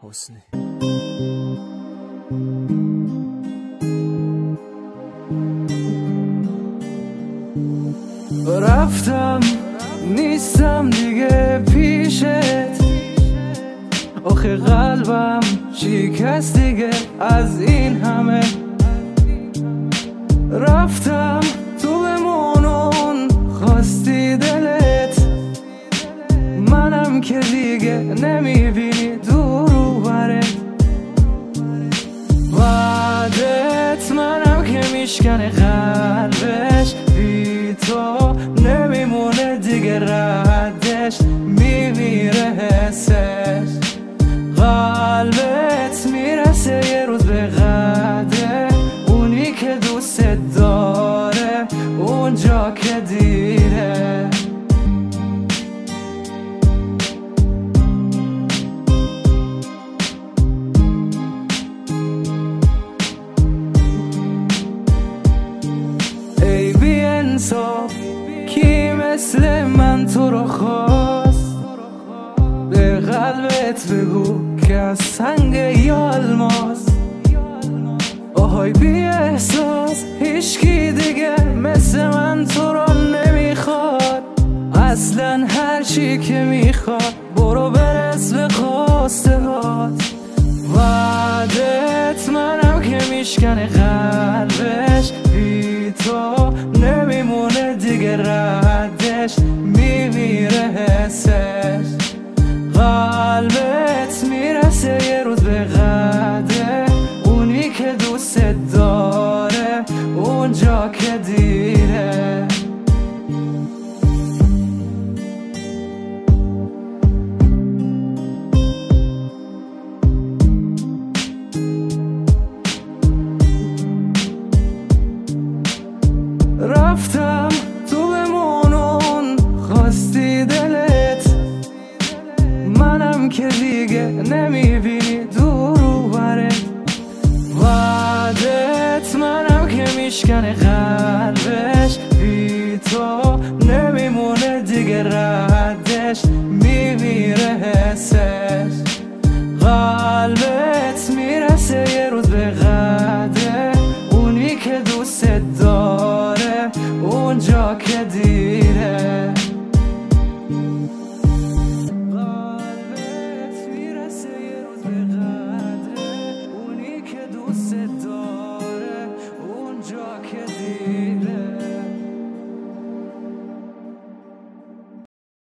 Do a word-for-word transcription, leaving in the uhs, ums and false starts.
حسنی. رفتم نیستم دیگه پیشت، آخه قلبم شکست دیگه از این همه. رفتم تو بمونون خواستی دلت، منم که دیگه نمیبینی دور رو برت. وعدت منم که میشکنه قلبش، بی تو نمیمونه دیگه ردش، میمیره حسش. قلبت میرسه یه روز به قده، اونی که دوست داره اونجا که دیره. ای بی انصاف کی مثل من تو رو خواست، به قلبت بگو که از سنگ یا الماس. آهای بی احساس هیچکی دیگه مثل من تو رو نمیخواد، اصلا هر چی که میخواد برو برس به خواسته هات. وعدت منم که میشکنه قلبش، بی تو نمیمونه دیگه ردش، میمیره حسش. قلبت میرسه یه روز به قده، اونی که دوست داره اونجا که دیره. رفتم تو بمونون خواستی دلت، منم که دیگه نمیبینی دور رو برت. وعدت منم که میشکنه قلبش، بی تو نمیمونه دیگه ردش، میمیره حسش. قلبت میرسه یه روز به قلبش،